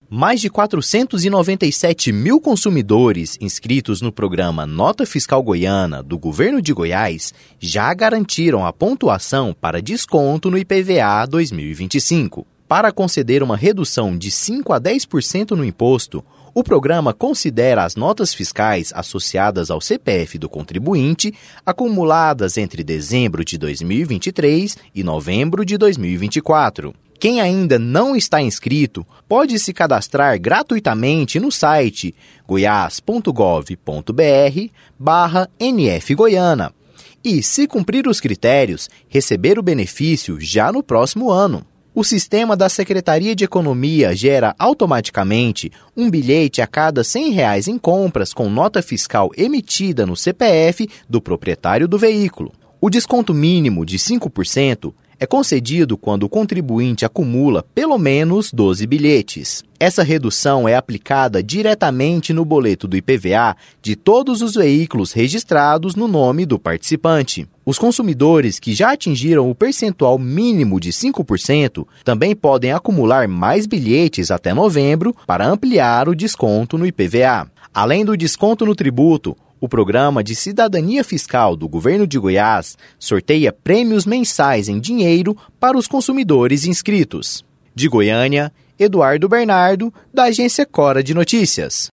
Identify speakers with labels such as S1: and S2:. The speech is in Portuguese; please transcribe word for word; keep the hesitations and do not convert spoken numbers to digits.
S1: Mais de quatrocentos e noventa e sete mil consumidores inscritos no programa Nota Fiscal Goiana do Governo de Goiás já garantiram a pontuação para desconto no I P V A dois mil e vinte e cinco. Para conceder uma redução de cinco a dez por cento no imposto, o programa considera as notas fiscais associadas ao C P F do contribuinte acumuladas entre dezembro de dois mil e vinte e três e novembro de dois mil e vinte e quatro. Quem ainda não está inscrito pode se cadastrar gratuitamente no site goiás ponto gov ponto br barra N F Goiana e, se cumprir os critérios, receber o benefício já no próximo ano. O sistema da Secretaria de Economia gera automaticamente um bilhete a cada cem reais em compras com nota fiscal emitida no C P F do proprietário do veículo. O desconto mínimo de cinco por cento é concedido quando o contribuinte acumula pelo menos doze bilhetes. Essa redução é aplicada diretamente no boleto do I P V A de todos os veículos registrados no nome do participante. Os consumidores que já atingiram o percentual mínimo de cinco por cento também podem acumular mais bilhetes até novembro para ampliar o desconto no I P V A. Além do desconto no tributo, o Programa de Cidadania Fiscal do Governo de Goiás sorteia prêmios mensais em dinheiro para os consumidores inscritos. De Goiânia, Eduardo Bernardo, da Agência Cora de Notícias.